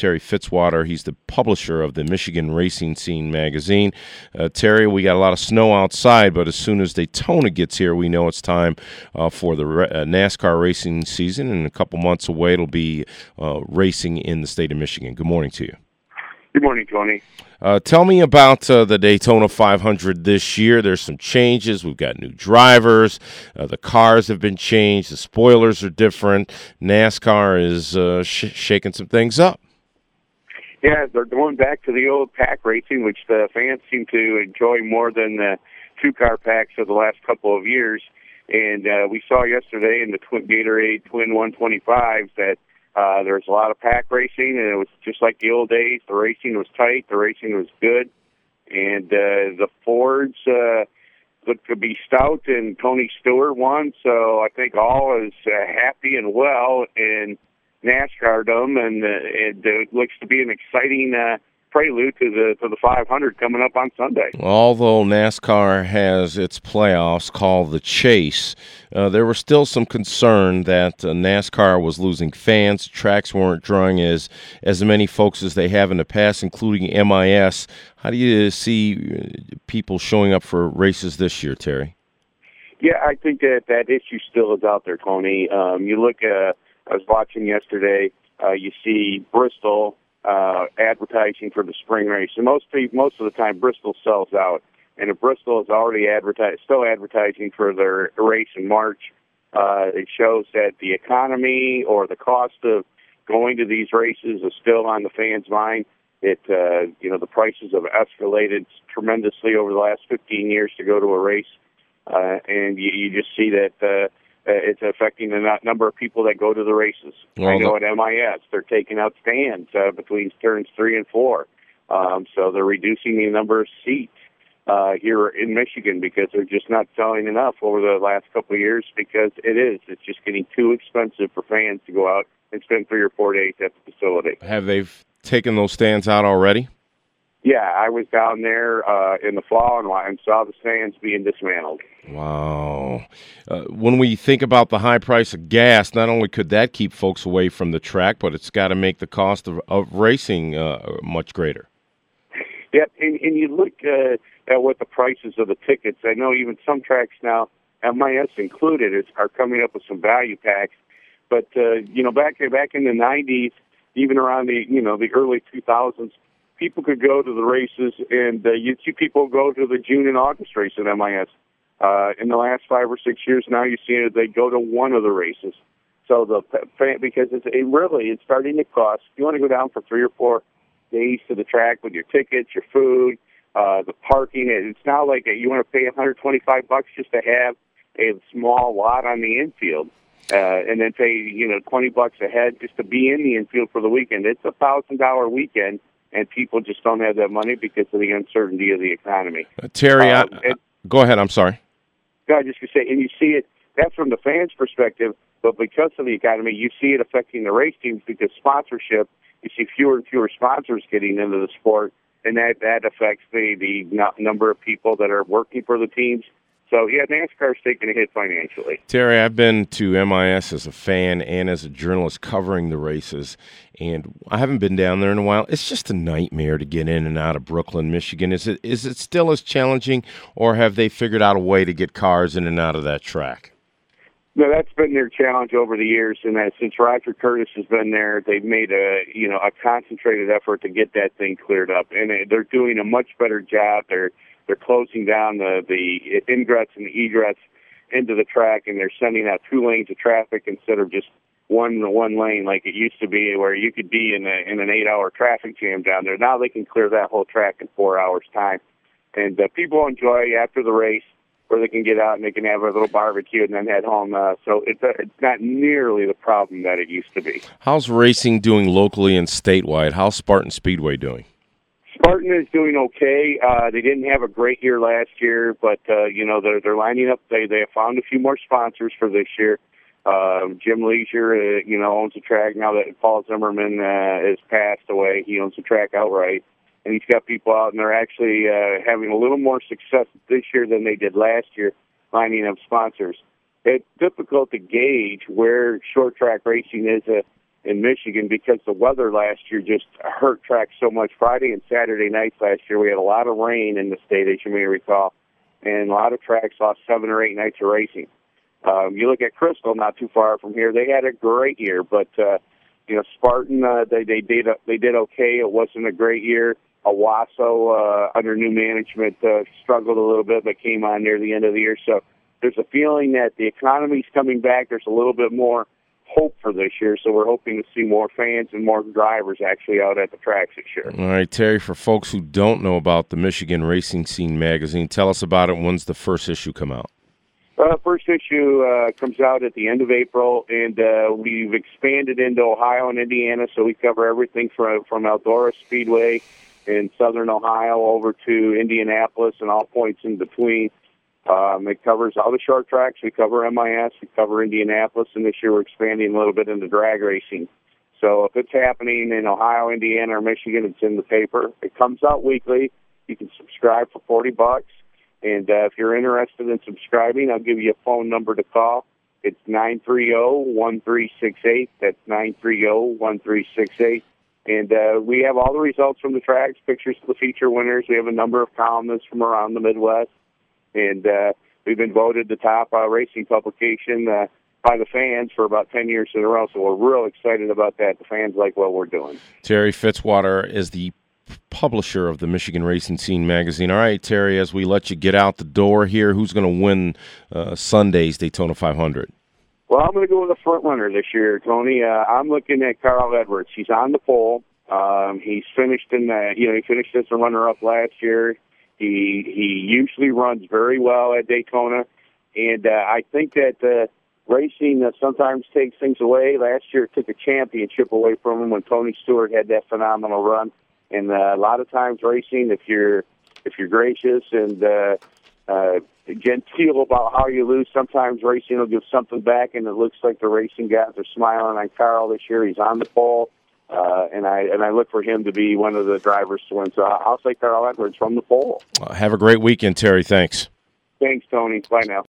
Terry Fitzwater. He's the publisher of the Michigan Racing Scene magazine. Terry, we got a lot of snow outside, but as soon as Daytona gets here, we know it's time for the NASCAR racing season. In a couple months away, it'll be racing in the state of Michigan. Good morning to you. Good morning, Tony. Tell me about the Daytona 500 this year. There's some changes. We've got new drivers. The cars have been changed. The spoilers are different. NASCAR is shaking some things up. Yeah, they're going back to the old pack racing, which the fans seem to enjoy more than the two-car packs of the last couple of years. And we saw yesterday in the Gatorade Twin 125s that there's a lot of pack racing, and it was just like the old days. The racing was tight. The racing was good. And the Fords looked to be stout, and Tony Stewart won. So I think all is happy and well in NASCAR-dom, and it looks to be an exciting prelude to the 500 coming up on Sunday. Although NASCAR has its playoffs called the Chase, there was still some concern that NASCAR was losing fans. Tracks weren't drawing as many folks as they have in the past, including MIS. How do you see people showing up for races this year, Terry? Yeah, I think that issue still is out there, Tony. You look, I was watching yesterday, you see Bristol advertising for the spring race, and most of the time Bristol sells out. And if Bristol is already still advertising for their race in March, it shows that the economy or the cost of going to these races is still on the fans' mind. The prices have escalated tremendously over the last 15 years to go to a race, and you just see that. It's affecting the number of people that go to the races. Well, I know at MIS, they're taking out stands between turns 3 and 4. So they're reducing the number of seats here in Michigan because they're just not selling enough over the last couple of years because it's just getting too expensive for fans to go out and spend 3 or 4 days at the facility. Have they taken those stands out already? Yeah, I was down there in the fall and saw the stands being dismantled. Wow. When we think about the high price of gas, not only could that keep folks away from the track, but it's got to make the cost of racing much greater. Yeah, and you look at what the prices of the tickets. I know even some tracks now, MIS included, are coming up with some value packs. But, back in the 90s, even around the early 2000s, people could go to the races, and you'd see people go to the June and August race at MIS. In the last 5 or 6 years now, you see it, they go to one of the races. So because it's starting to cost. If you want to go down for 3 or 4 days to the track with your tickets, your food, the parking, it's now like you want to pay $125 just to have a small lot on the infield, and then pay $20 a head just to be in the infield for the weekend. It's a $1,000 weekend. And people just don't have that money because of the uncertainty of the economy. Terry, go ahead. I'm sorry. I just to say, and you see it. That's from the fans' perspective, but because of the economy, you see it affecting the race teams because sponsorship. You see fewer and fewer sponsors getting into the sport, and that affects the number of people that are working for the teams. So, yeah, NASCAR's taking a hit financially. Terry, I've been to MIS as a fan and as a journalist covering the races, and I haven't been down there in a while. It's just a nightmare to get in and out of Brooklyn, Michigan. Is it still as challenging, or have they figured out a way to get cars in and out of that track? No, that's been their challenge over the years, and since Roger Curtis has been there, they've made a concentrated effort to get that thing cleared up, and they're doing a much better job. They're closing down the ingress and the egress into the track, and they're sending out 2 lanes of traffic instead of just one lane like it used to be, where you could be in an 8-hour traffic jam down there. Now they can clear that whole track in 4 hours' time, and people enjoy after the race where they can get out and they can have a little barbecue and then head home. So it's not nearly the problem that it used to be. How's racing doing locally and statewide? How's Spartan Speedway doing? Spartan is doing okay. They didn't have a great year last year, but they're lining up. They have found a few more sponsors for this year. Jim Leisure, owns the track now that Paul Zimmerman has passed away. He owns the track outright, and he's got people out, and they're actually having a little more success this year than they did last year, lining up sponsors. It's difficult to gauge where short track racing is in Michigan because the weather last year just hurt tracks so much. Friday and Saturday nights last year, we had a lot of rain in the state, as you may recall, and a lot of tracks lost 7 or 8 nights of racing. You look at Crystal, not too far from here. They had a great year, but Spartan, they did okay. It wasn't a great year. Owasso, under new management, struggled a little bit, but came on near the end of the year. So there's a feeling that the economy's coming back. There's a little bit more hope for this year, so we're hoping to see more fans and more drivers actually out at the tracks this year. All right, Terry, for folks who don't know about the Michigan Racing Scene magazine, tell us about it. When's the first issue come out? First issue comes out at the end of April, and we've expanded into Ohio and Indiana, so we cover everything from Eldora Speedway in southern Ohio over to Indianapolis and all points in between. It covers all the short tracks. We cover MIS. We cover Indianapolis, and this year we're expanding a little bit into drag racing. So if it's happening in Ohio, Indiana, or Michigan, it's in the paper. It comes out weekly. You can subscribe for $40. And if you're interested in subscribing, I'll give you a phone number to call. It's 930-1368. That's 930-1368. And we have all the results from the tracks, pictures of the feature winners. We have a number of columnists from around the Midwest. And we've been voted the top racing publication by the fans for about 10 years in a row. So we're real excited about that. The fans like what we're doing. Terry Fitzwater is the publisher of the Michigan Racing Scene magazine. All right, Terry, as we let you get out the door here, who's going to win Sunday's Daytona 500? Well, I'm going to go with the front runner this year, Tony. I'm looking at Carl Edwards. He's on the pole. He's finished he finished as a runner-up last year. He usually runs very well at Daytona, and I think that racing sometimes takes things away. Last year, it took a championship away from him when Tony Stewart had that phenomenal run. And a lot of times, racing, if you're gracious and genteel about how you lose, sometimes racing will give something back, and it looks like the racing guys are smiling on Carl this year. He's on the pole, and I look for him to be one of the drivers to win. So I'll say Carl Edwards from the pole. Have a great weekend, Terry. Thanks. Thanks, Tony. Bye now.